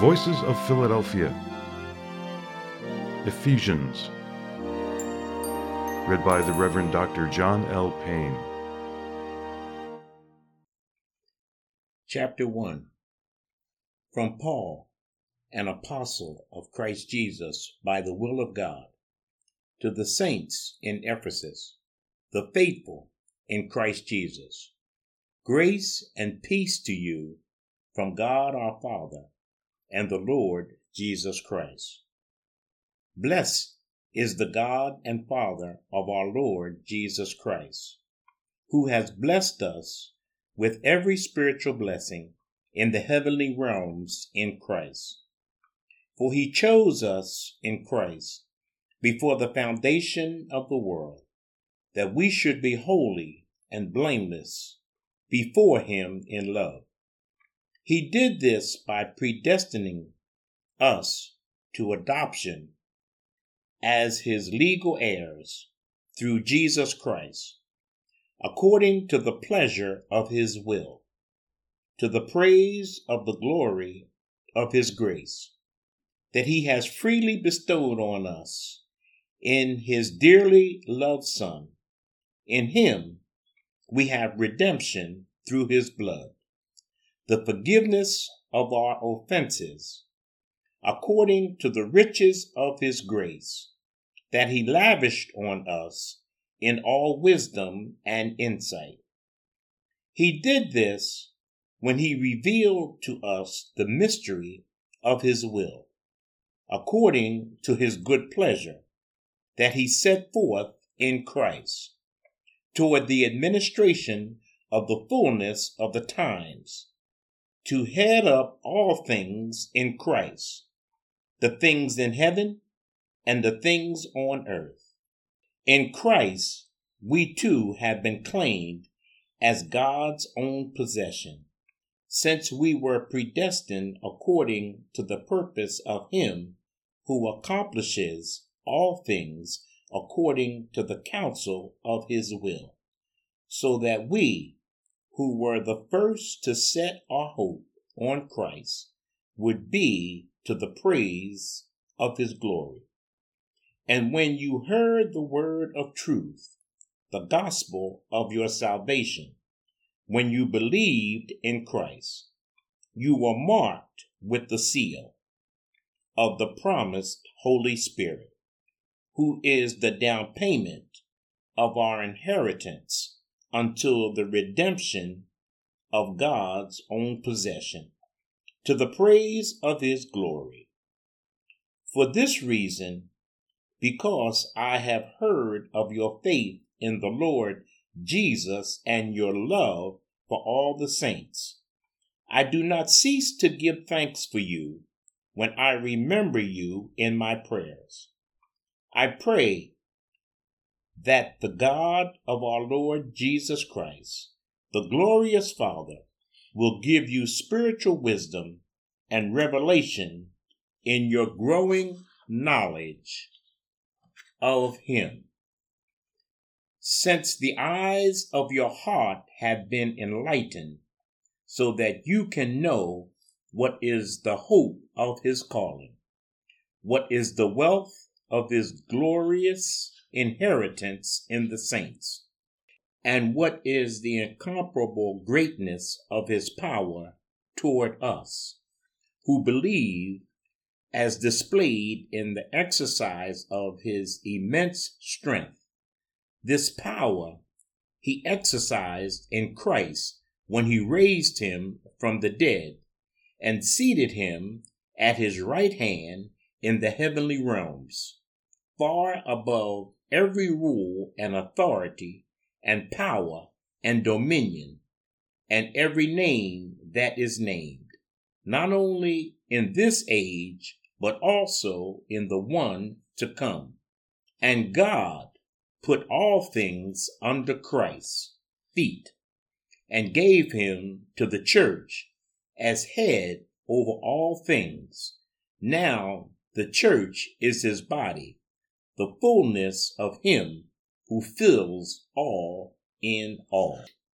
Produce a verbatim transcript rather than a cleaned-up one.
Voices of Philadelphia. Ephesians. Read by the Reverend Doctor John L. Payne. Chapter one. From Paul, an apostle of Christ Jesus by the will of God, to the saints in Ephesus, the faithful in Christ Jesus. Grace and peace to you from God our Father and the Lord Jesus Christ. Blessed is the God and Father of our Lord Jesus Christ, who has blessed us with every spiritual blessing in the heavenly realms in Christ. For he chose us in Christ before the foundation of the world, that we should be holy and blameless before him in love. He did this by predestining us to adoption as his legal heirs through Jesus Christ, according to the pleasure of his will, to the praise of the glory of his grace, that he has freely bestowed on us in his dearly loved Son. In him we have redemption through his blood, the forgiveness of our offenses, according to the riches of his grace, that he lavished on us in all wisdom and insight. He did this when he revealed to us the mystery of his will, according to his good pleasure, that he set forth in Christ, toward the administration of the fullness of the times, to head up all things in Christ, the things in heaven and the things on earth. In Christ, we too have been claimed as God's own possession, since we were predestined according to the purpose of him who accomplishes all things according to the counsel of his will, so that we, who were the first to set our hope on Christ, would be to the praise of his glory. And when you heard the word of truth, the gospel of your salvation, when you believed in Christ, you were marked with the seal of the promised Holy Spirit, who is the down payment of our inheritance until the redemption of God's own possession, to the praise of his glory. For this reason, because I have heard of your faith in the Lord Jesus and your love for all the saints, I do not cease to give thanks for you when I remember you in my prayers. I pray that the God of our Lord Jesus Christ, the glorious Father, will give you spiritual wisdom and revelation in your growing knowledge of him, since the eyes of your heart have been enlightened, so that you can know what is the hope of his calling, what is the wealth of his glorious inheritance in the saints, and what is the incomparable greatness of his power toward us, who believe, as displayed in the exercise of his immense strength. This power he exercised in Christ when he raised him from the dead and seated him at his right hand in the heavenly realms, far above every rule and authority and power and dominion, and every name that is named, not only in this age, but also in the one to come. And God put all things under Christ's feet, and gave him to the church as head over all things. Now the church is his body, the fullness of him who fills all in all.